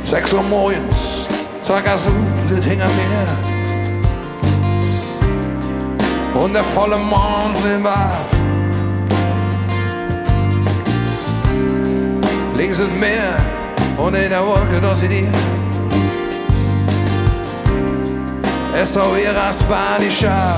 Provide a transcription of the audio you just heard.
6 Uhr morgens, Sargasso, Lüttinger Meer. Und der volle Mond im Bad. Links das Meer und in der Wolke das sie dir. Es soll ihr Raspanischer.